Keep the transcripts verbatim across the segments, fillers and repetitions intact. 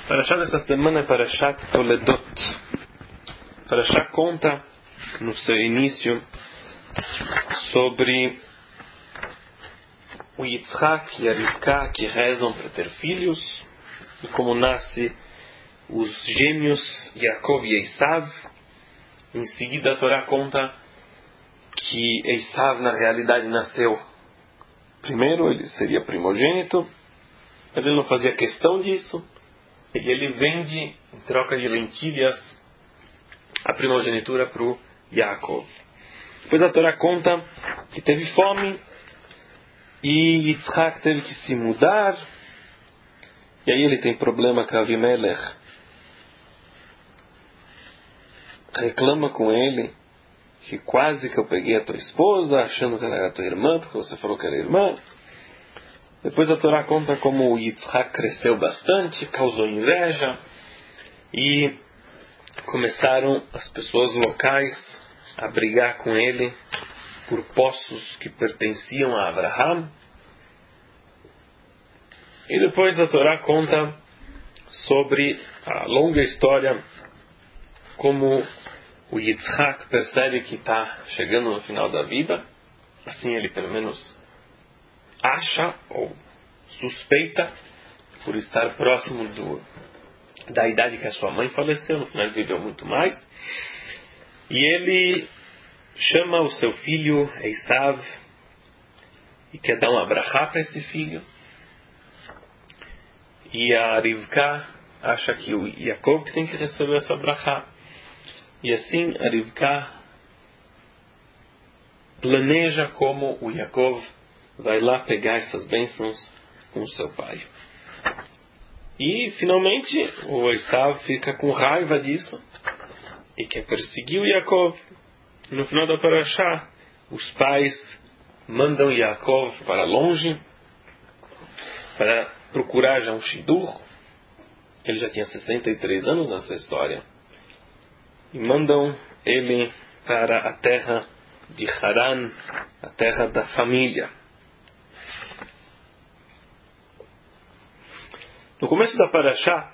Parashá dessa semana é Parashat Toledot. Parashá conta no seu início sobre o Yitzhak e a Rivka que rezam para ter filhos e como nasce os gêmeos Yaakov e Esav. Em seguida a Torá conta que Esav na realidade nasceu primeiro, ele seria primogênito, mas ele não fazia questão disso. E ele vende, em troca de lentilhas, a primogenitura para o Yaakov. Depois a Torá conta que teve fome e Yitzhak teve que se mudar. E aí ele tem problema com Avimelech. Reclama com ele que quase que eu peguei a tua esposa, achando que ela era tua irmã, porque você falou que era irmã. Depois a Torá conta como o Yitzhak cresceu bastante, causou inveja, e começaram as pessoas locais a brigar com ele por poços que pertenciam a Abraham. E depois a Torá conta sobre a longa história, como o Yitzhak percebe que está chegando no final da vida, assim ele pelo menos acha ou suspeita, por estar próximo do, da idade que a sua mãe faleceu, no final ele viveu muito mais, e ele chama o seu filho Esav e quer dar um abrahá para esse filho, e a Rivka acha que o Yaakov tem que receber essa abrahá, e assim a Rivka planeja como o Yaakov vai lá pegar essas bênçãos com o seu pai. E finalmente o Esav fica com raiva disso e quer perseguir o Yaakov. E no final da Parashá, os pais mandam Yaakov para longe para procurar já um shidur. Ele já tinha sessenta e três anos nessa história. E mandam ele para a terra de Haran, a terra da família. No começo da Parashá,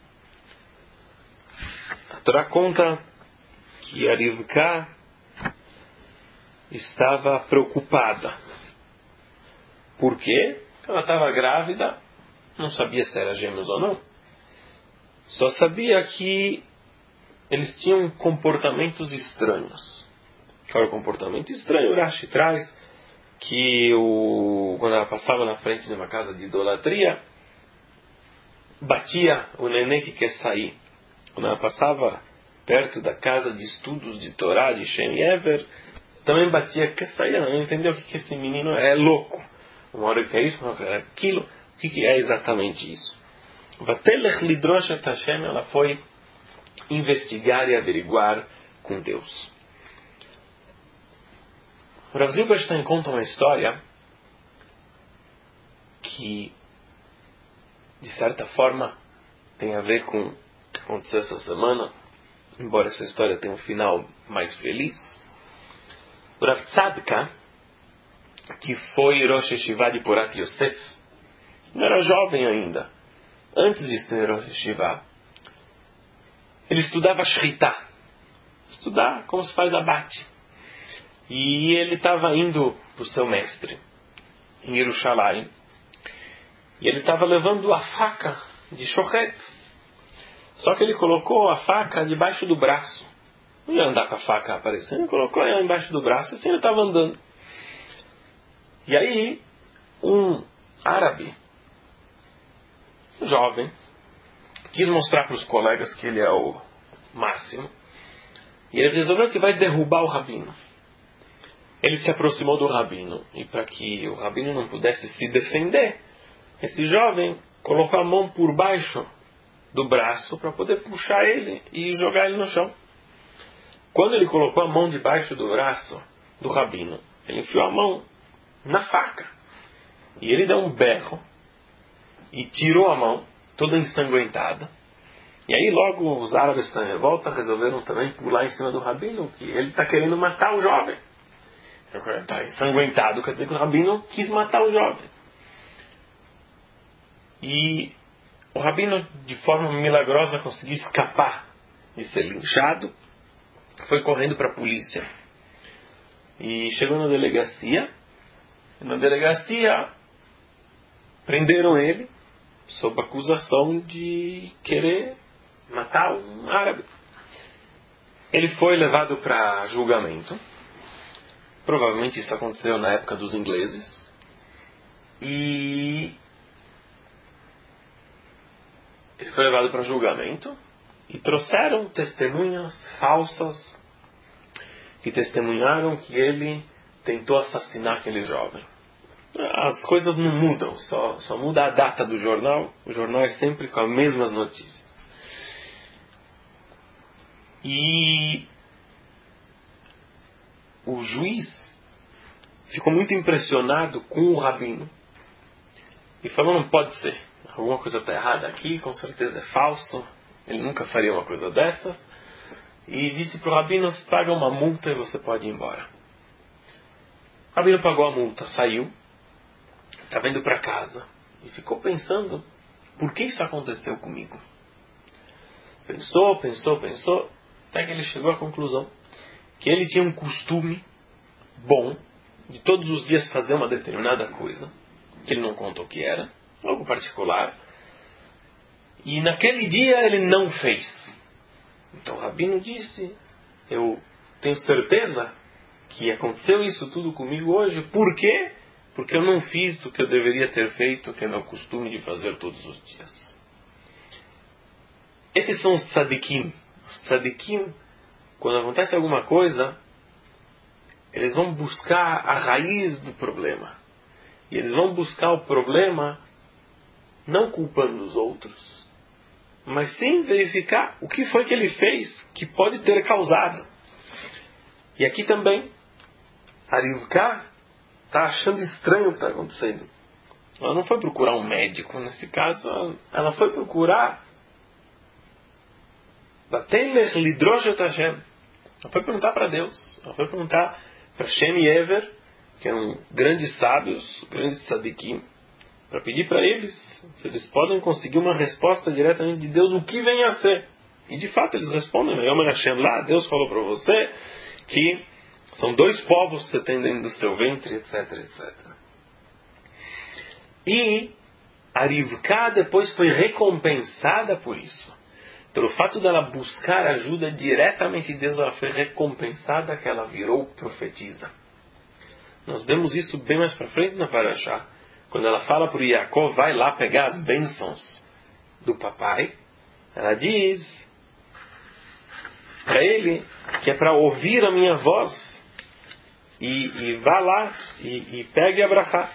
a Torá conta que a Rivka estava preocupada. Por quê? Porque ela estava grávida, não sabia se era gêmeos ou não. Só sabia que eles tinham comportamentos estranhos. Qual era o comportamento estranho? O Rashi traz que o, quando ela passava na frente de uma casa de idolatria, batia o neném que quer sair. Quando ela passava perto da casa de estudos de Torá, de Shem e Ever, também batia, quer sair, ela não entendeu o que, que esse menino é, é louco. Uma hora que é isso, uma hora que é aquilo. O que, que é exatamente isso? Vatelech lidrosh et Hashem, ela foi investigar e averiguar com Deus. O Rav Zilberstein conta uma história que de certa forma tem a ver com o que aconteceu essa semana, embora essa história tenha um final mais feliz. O Rav Tzadka, que foi Rosh Yeshiva de Porat Yosef, não era jovem ainda. Antes de ser Rosh Yeshiva, ele estudava Shritá, estudar como se faz abate. E ele estava indo para o seu mestre em Yerushalayim. E ele estava levando a faca de shochet. Só que ele colocou a faca debaixo do braço. Não ia andar com a faca aparecendo, ele colocou ela embaixo do braço e assim ele estava andando. E aí, um árabe, um jovem, quis mostrar para os colegas que ele é o máximo. E ele resolveu que vai derrubar o rabino. Ele se aproximou do rabino. E para que o rabino não pudesse se defender, esse jovem colocou a mão por baixo do braço para poder puxar ele e jogar ele no chão. Quando ele colocou a mão debaixo do braço do rabino, ele enfiou a mão na faca. E ele deu um berro e tirou a mão, toda ensanguentada. E aí logo os árabes estão em revolta, resolveram também pular em cima do rabino, que ele está querendo matar o jovem. Está ensanguentado, quer dizer que o rabino quis matar o jovem. E o rabino, de forma milagrosa, conseguiu escapar de ser linchado. Foi correndo para a polícia. E chegou na delegacia. Na delegacia, prenderam ele sob acusação de querer matar um árabe. Ele foi levado para julgamento. Provavelmente isso aconteceu na época dos ingleses. E ele foi levado para julgamento. E trouxeram testemunhas falsas que testemunharam que ele tentou assassinar aquele jovem. As coisas não mudam, só, só muda a data do jornal. O jornal é sempre com as mesmas notícias. E o juiz ficou muito impressionado com o rabino e falou: não pode ser, alguma coisa está errada aqui, com certeza é falso, ele nunca faria uma coisa dessas. E disse para o rabino: paga uma multa e você pode ir embora. O rabino pagou a multa, saiu, estava indo para casa e ficou pensando: por que isso aconteceu comigo? Pensou, pensou, pensou, até que ele chegou à conclusão que ele tinha um costume bom de todos os dias fazer uma determinada coisa, que ele não contou o que era, algo particular, e naquele dia ele não fez. Então o rabino disse: eu tenho certeza que aconteceu isso tudo comigo hoje. Por quê? Porque eu não fiz o que eu deveria ter feito, que é meu costume de fazer todos os dias. Esses são os tzadikim. Os tzadikim, quando acontece alguma coisa, eles vão buscar a raiz do problema. E eles vão buscar o problema não culpando os outros, mas sim verificar o que foi que ele fez que pode ter causado. E aqui também, a Rivka está achando estranho o que está acontecendo. Ela não foi procurar um médico. Nesse caso, ela foi procurar Batelech Lidrosh et Hashem. Ela foi perguntar para Deus. Ela foi perguntar para Shem e Ever, que eram grandes sábios, grandes tzadikim, para pedir para eles se eles podem conseguir uma resposta diretamente de Deus, o que vem a ser. E de fato eles respondem: Yom Hashem lá, Deus falou para você que são dois povos que você tem dentro do seu ventre, etc, etcétera. E a Rivka depois foi recompensada por isso. Pelo fato dela buscar ajuda diretamente de Deus, ela foi recompensada que ela virou profetisa. Nós vemos isso bem mais para frente na Parashá. Quando ela fala para o Yaakov: vai lá pegar as bênçãos do papai, ela diz para ele que é para ouvir a minha voz e, e vá lá e, e pegue a brachá.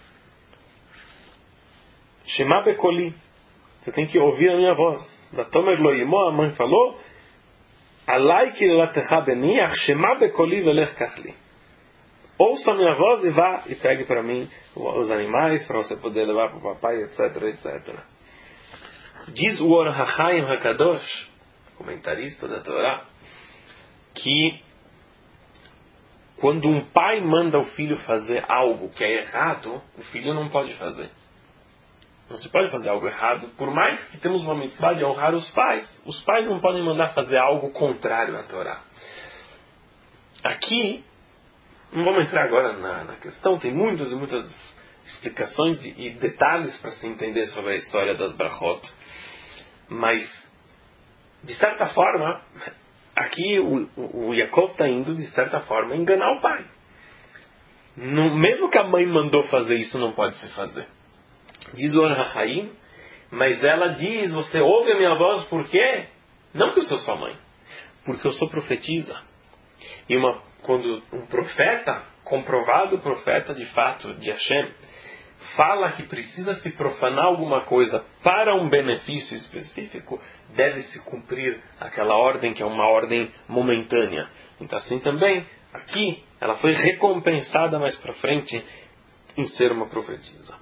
Shema bekoli, você tem que ouvir a minha voz. Da Tomer Loimo, a mãe falou: Alai kilatecha beniach, shema bekoli velech kachli. Ouça a minha voz e vá e pegue para mim os animais para você poder levar para o papai, etc, etcétera. Diz o Or HaChaim HaKadosh, comentarista da Torá, que quando um pai manda o filho fazer algo que é errado, o filho não pode fazer. Não se pode fazer algo errado, por mais que temos uma mitzvah de honrar os pais. Os pais não podem mandar fazer algo contrário à Torá. Aqui, não vamos entrar agora na, na questão, tem muitas e muitas explicações e, e detalhes para se entender sobre a história das brachot. Mas, de certa forma, aqui o, o, o Yaakov está indo, de certa forma, enganar o pai. No, mesmo que a mãe mandou fazer isso, não pode se fazer. Diz o Or HaChaim, mas ela diz: você ouve a minha voz por quê? Não que eu sou sua mãe, porque eu sou profetisa. E uma, quando um profeta, comprovado profeta de fato de Hashem, fala que precisa se profanar alguma coisa para um benefício específico, deve-se cumprir aquela ordem que é uma ordem momentânea. Então assim também, aqui, ela foi recompensada mais para frente em ser uma profetisa.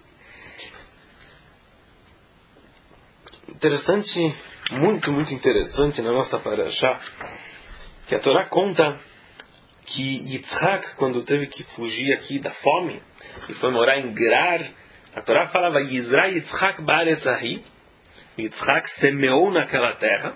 Interessante, muito, muito interessante na nossa parashá, que a Torá conta que Yitzhak, quando teve que fugir aqui da fome e foi morar em Gerar, a Torá falava: Yizra Yitzhak ba'aretz ahi, Yitzhak semeou naquela terra.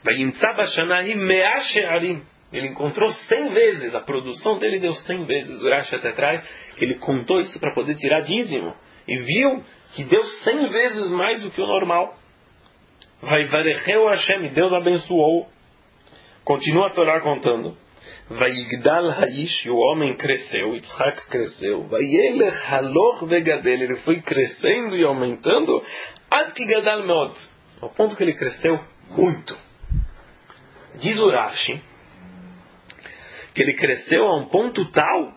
Ele encontrou cem vezes, a produção dele deu cem vezes. O Rashi até traz que ele contou isso para poder tirar dízimo. E viu que deu cem vezes mais do que o normal. Vaivarecheu Hashem, Deus abençoou. Continua a Torá contando. Vaigdal Haish, o homem cresceu, Yitzhak cresceu. Vayelech Haloch Vegadel, ele foi crescendo e aumentando. Atigadal Meod, ao ponto que ele cresceu muito. Diz o Rashi que ele cresceu a um ponto tal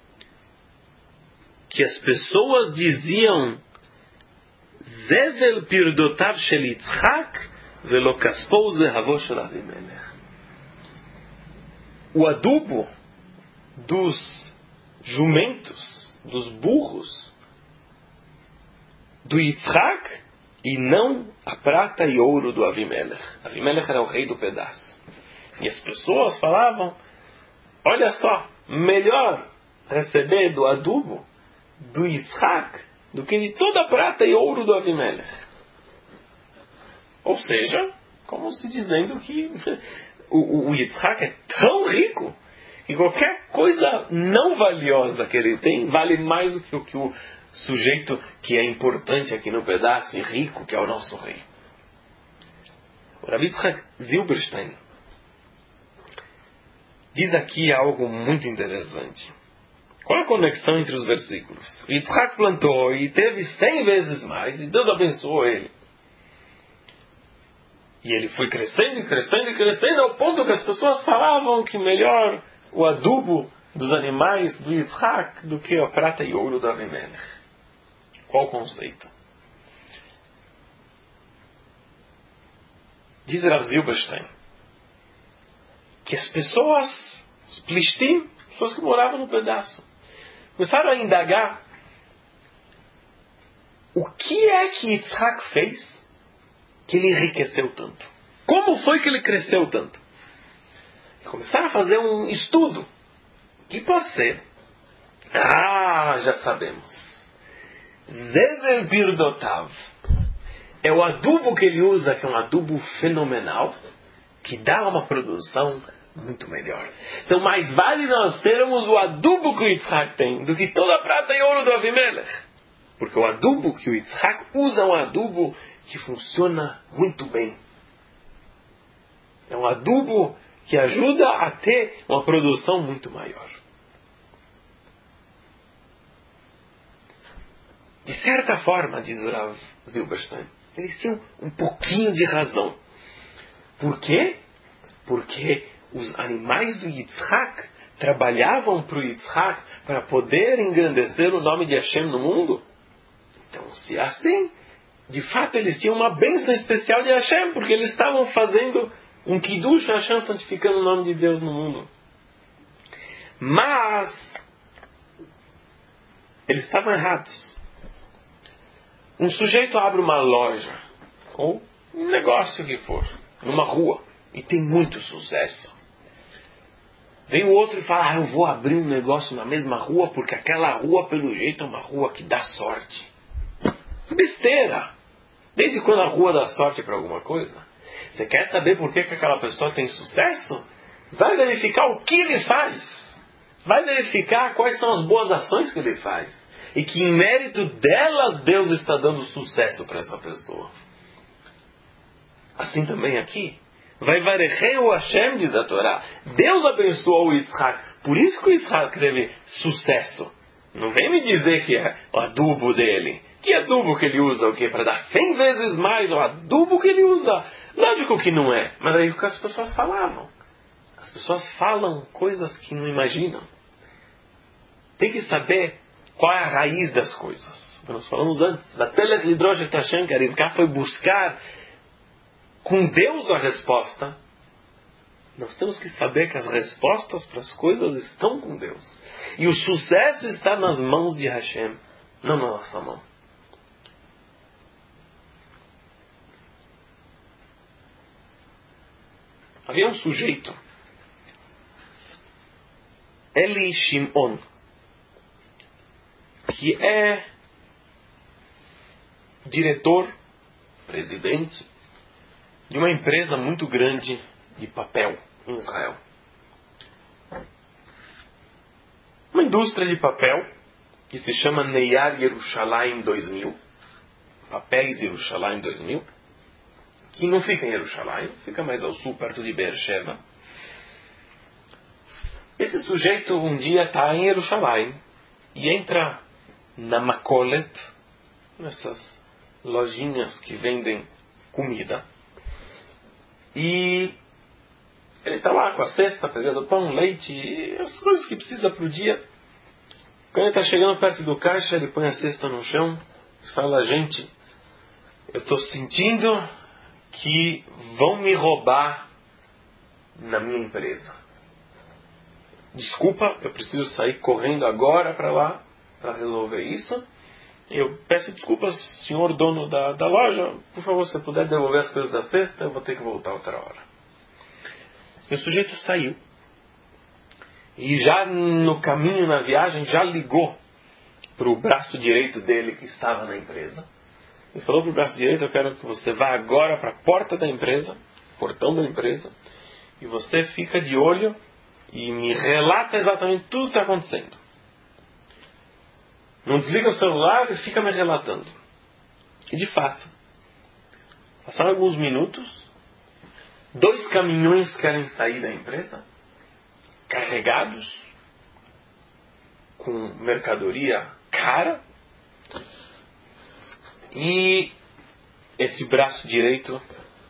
que as pessoas diziam Zevel pirdotav shel Yitzhak velo kaspou zehavot shel Avimelech. O adubo dos jumentos, dos burros do Yitzhak e não a prata e ouro do Avimelech. Avimelech era o rei do pedaço. E as pessoas falavam, olha só, melhor receber do adubo do Yitzhak do que de toda a prata e ouro do Avimelech. Ou seja, como se dizendo que o, o Yitzhak é tão rico que qualquer coisa não valiosa que ele tem vale mais do que o que o sujeito que é importante aqui no pedaço e rico, que é o nosso rei. O Rav Yitzhak Zilberstein diz aqui algo muito interessante. Qual a conexão entre os versículos? Yitzhak plantou e teve cem vezes mais, e Deus abençoou ele. E ele foi crescendo e crescendo e crescendo, ao ponto que as pessoas falavam que melhor o adubo dos animais do Yitzhak do que a prata e ouro do Avimelech. Qual o conceito? Diz Rav Zilberstein que as pessoas, os plishtim, pessoas que moravam no pedaço, começaram a indagar o que é que Yitzhak fez que ele enriqueceu tanto. Como foi que ele cresceu tanto? E começaram a fazer um estudo. O que pode ser? Ah, já sabemos. Zevel Birdotav é o adubo que ele usa, que é um adubo fenomenal, que dá uma produção muito melhor. Então mais vale nós termos o adubo que o Yitzhak tem do que toda a prata e ouro do Avimelech. Porque o adubo que o Yitzhak usa é um adubo que funciona muito bem. É um adubo que ajuda a ter uma produção muito maior. De certa forma, diz o Rav Zilberstein, eles tinham um pouquinho de razão. Por quê? Porque os animais do Yitzhak trabalhavam para o Yitzhak para poder engrandecer o nome de Hashem no mundo. Então, se é assim, de fato eles tinham uma bênção especial de Hashem, porque eles estavam fazendo um kiddush a Hashem, santificando o nome de Deus no mundo. Mas eles estavam errados. Um sujeito abre uma loja, ou um negócio que for, numa rua, e tem muito sucesso. Vem o outro e fala, ah, eu vou abrir um negócio na mesma rua, porque aquela rua, pelo jeito, é uma rua que dá sorte. Besteira! Desde quando a rua dá sorte para alguma coisa? Você quer saber por que, que aquela pessoa tem sucesso? Vai verificar o que ele faz. Vai verificar quais são as boas ações que ele faz. E que em mérito delas Deus está dando sucesso para essa pessoa. Assim também aqui. Vai varechei o Hashem, diz a Torá. Deus abençoou o Yitzhak. Por isso que o Yitzhak teve sucesso. Não vem me dizer que é o adubo dele. Que adubo que ele usa? O quê? Para dar cem vezes mais o adubo que ele usa? Lógico que não é. Mas aí o que as pessoas falavam. As pessoas falam coisas que não imaginam. Tem que saber qual é a raiz das coisas. Nós falamos antes. A Telech Lidrosh Hashem, que a Rivka foi buscar com Deus a resposta. Nós temos que saber que as respostas para as coisas estão com Deus. E o sucesso está nas mãos de Hashem, não na nossa mão. Havia um sujeito, Eli Shimon, que é diretor presidente de uma empresa muito grande de papel em Israel. Uma indústria de papel que se chama Neyar Yerushalayim dois mil, Papéis Yerushalayim dois mil, que não fica em Yerushalayim, fica mais ao sul, perto de Beersheba. Esse sujeito um dia está em Yerushalayim e entra na Makolet, nessas lojinhas que vendem comida, e ele está lá com a cesta, pegando pão, leite e as coisas que precisa para o dia. Quando ele está chegando perto do caixa, ele põe a cesta no chão e fala: gente, eu estou sentindo que vão me roubar na minha empresa. Desculpa, eu preciso sair correndo agora para lá para resolver isso. Eu peço desculpas, senhor dono da, da loja, por favor, se você puder devolver as coisas da cesta, eu vou ter que voltar outra hora. E o sujeito saiu. E já no caminho, na viagem, já ligou para o braço direito dele que estava na empresa. E falou para o braço direito: eu quero que você vá agora para a porta da empresa, portão da empresa, e você fica de olho e me relata exatamente tudo o que está acontecendo. Não desliga o celular e fica me relatando. E de fato, passaram alguns minutos, dois caminhões querem sair da empresa, carregados com mercadoria cara, e esse braço direito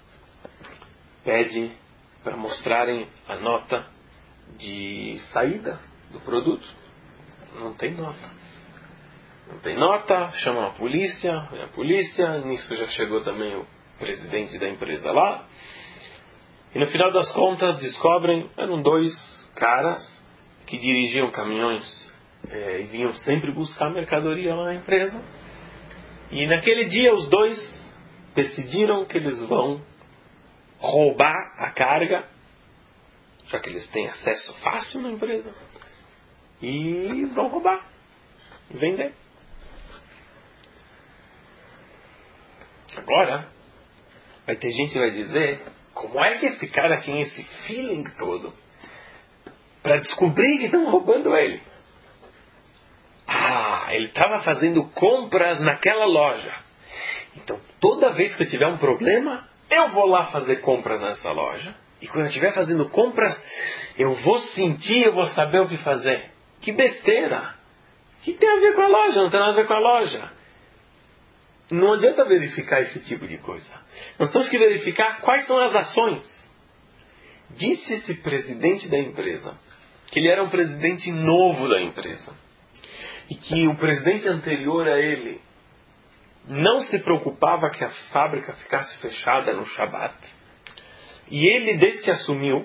pede para mostrarem a nota de saída do produto. Não tem nota. Não tem nota, chamam a polícia, vem a polícia, nisso já chegou também o presidente da empresa lá. E no final das contas descobrem, eram dois caras que dirigiam caminhões é, e vinham sempre buscar mercadoria lá na empresa. E naquele dia os dois decidiram que eles vão roubar a carga, já que eles têm acesso fácil na empresa, e vão roubar e vender. Agora, vai ter gente que vai dizer: como é que esse cara tinha esse feeling todo para descobrir que estão roubando ele? Ah, ele estava fazendo compras naquela loja. Então, toda vez que eu tiver um problema, eu vou lá fazer compras nessa loja. E quando eu estiver fazendo compras, eu vou sentir, eu vou saber o que fazer. Que besteira! O que tem a ver com a loja? Não tem nada a ver com a loja. Não adianta verificar esse tipo de coisa. Nós temos que verificar quais são as ações. Disse esse presidente da empresa que ele era um presidente novo da empresa. E que o presidente anterior a ele não se preocupava que a fábrica ficasse fechada no Shabat. E ele, desde que assumiu,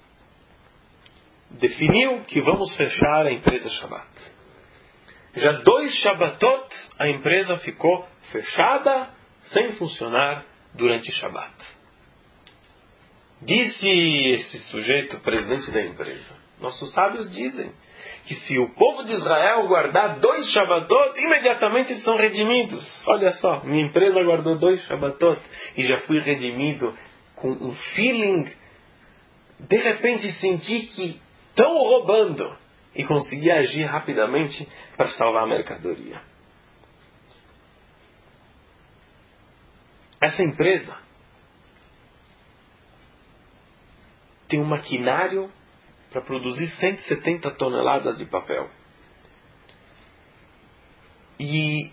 definiu que vamos fechar a empresa Shabat. Já dois Shabatot a empresa ficou fechada, sem funcionar durante Shabat. Disse esse sujeito, presidente da empresa: nossos sábios dizem que se o povo de Israel guardar dois Shabatot, imediatamente são redimidos. Olha só, minha empresa guardou dois Shabatot e já fui redimido com um feeling. De repente senti que estão roubando e consegui agir rapidamente para salvar a mercadoria. Essa empresa tem um maquinário para produzir cento e setenta toneladas de papel. E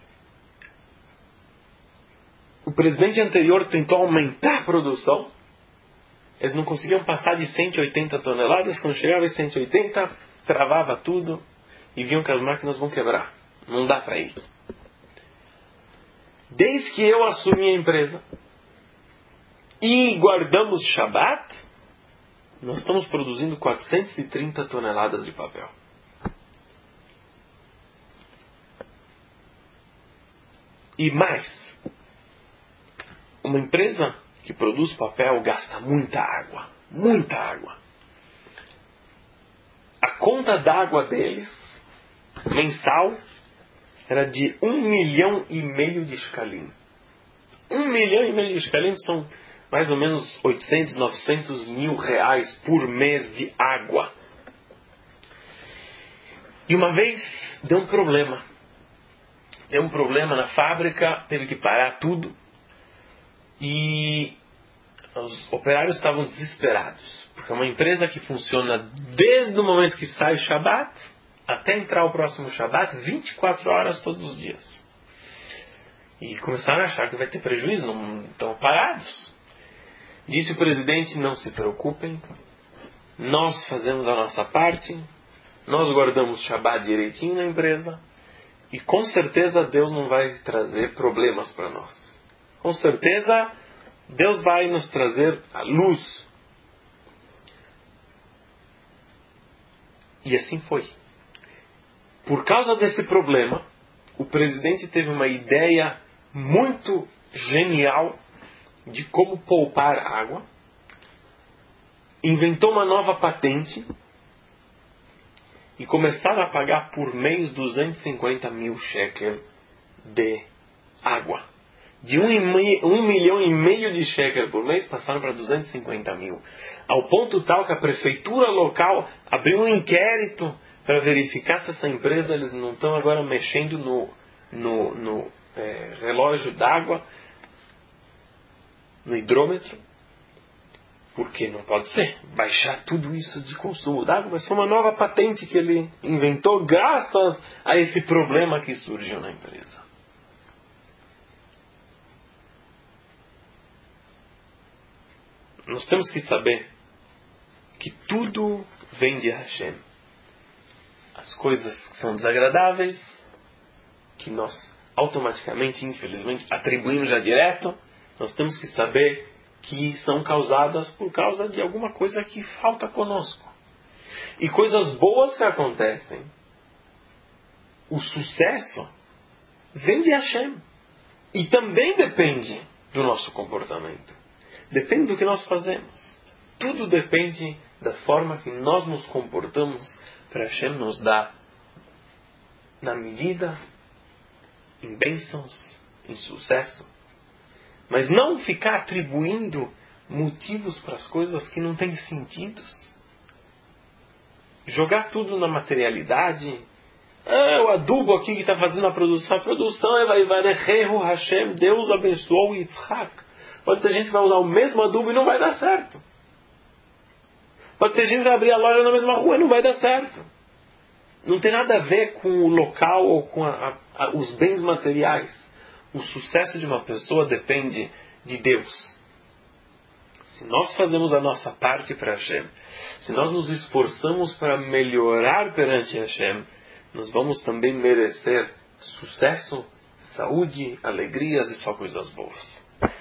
o presidente anterior tentou aumentar a produção. Eles não conseguiam passar de cento e oitenta toneladas. Quando chegava em cento e oitenta, travava tudo e viam que as máquinas vão quebrar. Não dá para ir. Desde que eu assumi a empresa e guardamos Shabat, nós estamos produzindo quatrocentas e trinta toneladas de papel. E mais, uma empresa que produz papel gasta muita água. Muita água. A conta d'água deles, mensal, era de um milhão e meio de shkalim. Um milhão e meio de shekalim são mais ou menos oitocentos, novecentos mil reais por mês de água. E uma vez deu um problema. Deu um problema na fábrica, teve que parar tudo. E os operários estavam desesperados. Porque é uma empresa que funciona desde o momento que sai o Shabat até entrar o próximo Shabat, vinte e quatro horas todos os dias. E começaram a achar que vai ter prejuízo, não estão parados. Disse o presidente, não se preocupem, nós fazemos a nossa parte, nós guardamos Shabat direitinho na empresa, e com certeza Deus não vai trazer problemas para nós. Com certeza Deus vai nos trazer a luz. E assim foi. Por causa desse problema, o presidente teve uma ideia muito genial de como poupar água, inventou uma nova patente e começaram a pagar por mês duzentos e cinquenta mil shekel de água. De um, e meio, um milhão e meio de shekel por mês passaram para duzentos e cinquenta mil. Ao ponto tal que a prefeitura local abriu um inquérito para verificar se essa empresa, eles não estão agora mexendo no, no, no é, relógio d'água, no hidrômetro. Porque não pode ser. Baixar tudo isso de consumo d'água, mas foi uma nova patente que ele inventou graças a esse problema que surgiu na empresa. Nós temos que saber que tudo vem de Hashem. As coisas que são desagradáveis, que nós automaticamente, infelizmente, atribuímos já direto, nós temos que saber que são causadas por causa de alguma coisa que falta conosco. E coisas boas que acontecem, o sucesso vem de Hashem. E também depende do nosso comportamento. Depende do que nós fazemos. Tudo depende da forma que nós nos comportamos para Hashem nos dar na medida, em bênçãos, em sucesso. Mas não ficar atribuindo motivos para as coisas que não têm sentidos. Jogar tudo na materialidade. Ah, o adubo aqui que está fazendo a produção. A produção é Vaivarechehu Hashem, Deus abençoou o Yitzhak. Pode ter gente que vai usar o mesmo adubo e não vai dar certo. Pode ter gente que vai abrir a loja na mesma rua e não vai dar certo. Não tem nada a ver com o local ou com a, a, os bens materiais. O sucesso de uma pessoa depende de Deus. Se nós fazemos a nossa parte para Hashem, se nós nos esforçamos para melhorar perante Hashem, nós vamos também merecer sucesso, saúde, alegrias e só coisas boas.